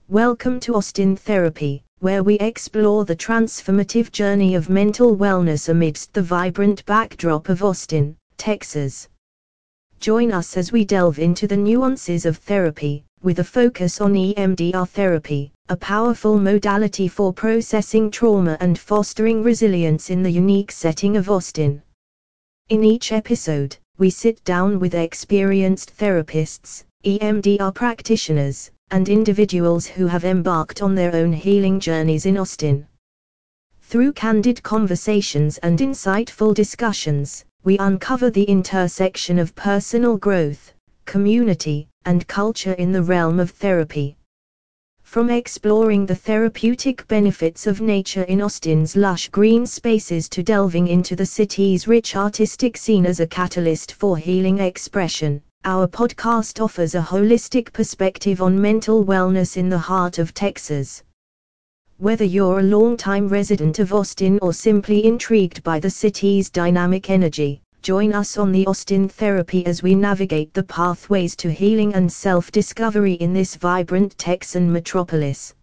Welcome to Austin Therapy, where we explore the transformative journey of mental wellness amidst the vibrant backdrop of Austin, Texas. Join us as we delve into the nuances of therapy, with a focus on EMDR therapy, a powerful modality for processing trauma and fostering resilience in the unique setting of Austin. In each episode, we sit down with experienced therapists, EMDR practitioners, and individuals who have embarked on their own healing journeys in Austin. Through candid conversations and insightful discussions, we uncover the intersection of personal growth, community, and culture in the realm of therapy. From exploring the therapeutic benefits of nature in Austin's lush green spaces to delving into the city's rich artistic scene as a catalyst for healing expression, our podcast offers a holistic perspective on mental wellness in the heart of Texas. Whether you're a longtime resident of Austin or simply intrigued by the city's dynamic energy, join us on the Austin Therapy as we navigate the pathways to healing and self-discovery in this vibrant Texan metropolis.